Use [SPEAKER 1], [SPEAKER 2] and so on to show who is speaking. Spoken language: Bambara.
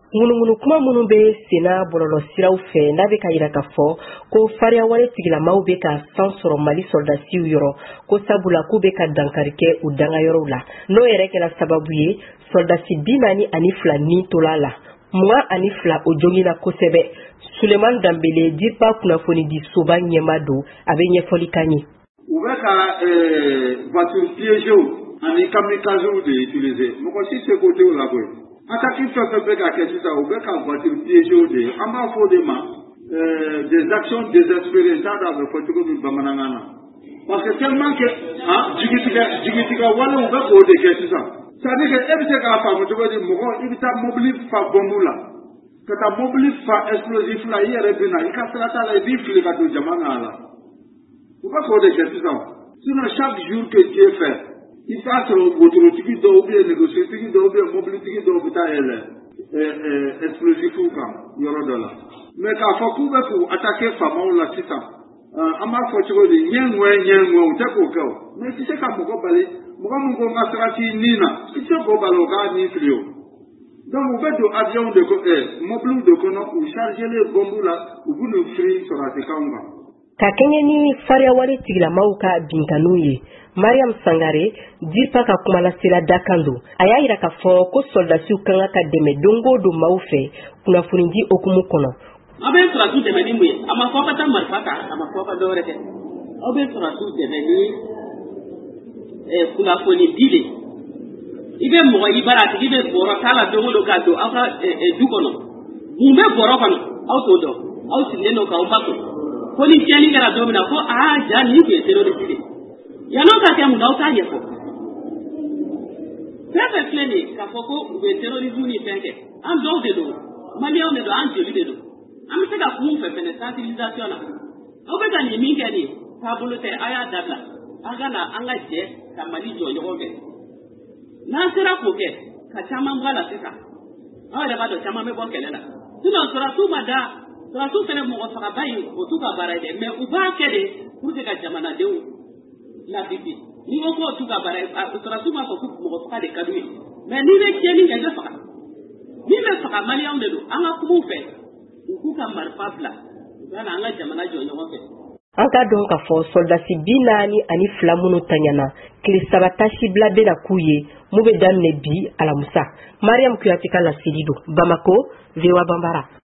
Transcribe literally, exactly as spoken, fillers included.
[SPEAKER 1] Munumunu kuma munun be sena bololo siraw fe na be ka yira ka fɔ ko fariya wale tigilamaw be ka san sɔrɔ Mali soldasiw yɔrɔ ko sabula ku be ka dankarike u dangayɔrɔw la no yɛrɛ kɛla sababu ye soldasi bi naani ani fila ni tola la mugan ani fila o jogina kosɛbɛ. Suleman Dambele dirpa kunnafoni di soba ɲɛma do a be ɲɛfɔli kan ye.
[SPEAKER 2] U bɛ ka voiture piégée ani kamikazew de utiliser mɔgɔ si se ko tew la koyi. Attaque fɛn fɛn bɛ ka kɛ sisan u bɛ ka voiture piégée de ye an b'a fɔ de ma des actions désespérées t'a dɔn a bɛ fɔ cogo min bamanankan na parce que tellement que jigitigɛ jigitigɛ walew bɛ k'o de kɛ sisan c'est-à-dire que e bɛ se k'a faamu cogo di mɔgɔ i bɛ taa mobili fa bombe la ka taa mobili fa explosif la i yɛrɛ bɛ na i ka sira t'a la i b'i fili ka don jama na la u bɛ k'o de kɛ sisan sinon chaque jour que Dieu fait il t'a sɔrɔ wotorotigi dɔw ou bien négociatigi dɔw ou bien mobilitigi dɔw bɛ taa yɛlɛ explosifu kan yɔrɔ dɔ la mais k'a fɔ k'u bɛ k'u attaquer faamaw la sisan an b'a fɔ cogo di ɲɛ ŋɔɛ ɲɛ ŋɔɛ u tɛ k'o kɛ o mais i tɛ se ka mɔgɔ bali mɔgɔ min ko n ka sira t'i nin na i tɛ se k'o bali o k'a nin fili o donc u bɛ don avion de kɔnɔ mobiliw de kɔnɔ u chargelen bombe la u b'u ni firi sɔrɔsikanw kan.
[SPEAKER 1] Ka kɛɲɛ ni fariya wale tigilamaw ka binkanu ye Mariam Sangare dirpa ka kumalasira dakan do a y'a yira ka fɔ ko soldasiw kan ka dɛmɛ dongo don maaw fɛ kunnafoni di okumu kɔnɔ.
[SPEAKER 3] Aw bɛ sɔrɔsiw dɛmɛ ni mun ye a ma fɔ ka taa marifa ta a ma fɔ ka dɔwɛrɛ kɛ aw bɛ sɔrɔsiw dɛmɛ ni kunnafoni di de i bɛ mɔgɔ i bara a tigi bɛ bɔrɔ k'a la dongo don k'a don aw ka du kɔnɔ mun bɛ bɔrɔ kɔnɔ aw t'o dɔn aw sigilen don k'aw ba to ko ni tiɲɛni kɛra don min na ko aa ja nin tun ye terroriste de yan'o ka kɛ mun na aw t'a ɲɛfɔ fɛn fɛn filɛ nin ye k'a fɔ ko u bɛ terrorisme ni fɛn kɛ an dɔw de don maliyɛnw de don an joli de don an bɛ se ka kuma u fɛ fɛnɛ sensibilisation na aw bɛ ka nin min kɛ nin taabolo tɛ a y'a dabila an ka na an ka jɛ ka Mali jɔ ɲɔgɔn fɛ n'an sera k'o kɛ ka caman bɔ a la sisan aw yɛrɛ b'a dɔn caman bɛ bɔ kɛlɛ la sinon sɔrɔsiw ma da sɔrɔsiw fɛnɛ mɔgɔ fagaba in o t'u ka baara ye dɛ mais u b'a kɛ de pour que ka jamanadenw labiti ni ko k'o t'u ka baara ye sɔrɔsiw b'a fɔ ko mɔgɔ faga de ka d'u ye mais n'i bɛ tiɲɛni kɛ i bɛ faga min bɛ faga maliyɛnw de don an ka kumaw fɛ u k'u ka marifa bila u ka na an ka jamana jɔ ɲɔgɔn fɛ.
[SPEAKER 1] An ka dɔn k'a fɔ soldasi bi naani ani fila minnu tanyana tile saba tasibila bɛna k'u ye mun bɛ daminɛ bi alamusa. Mariam Kuyate ka laseli don Bamako, V O A Bambara.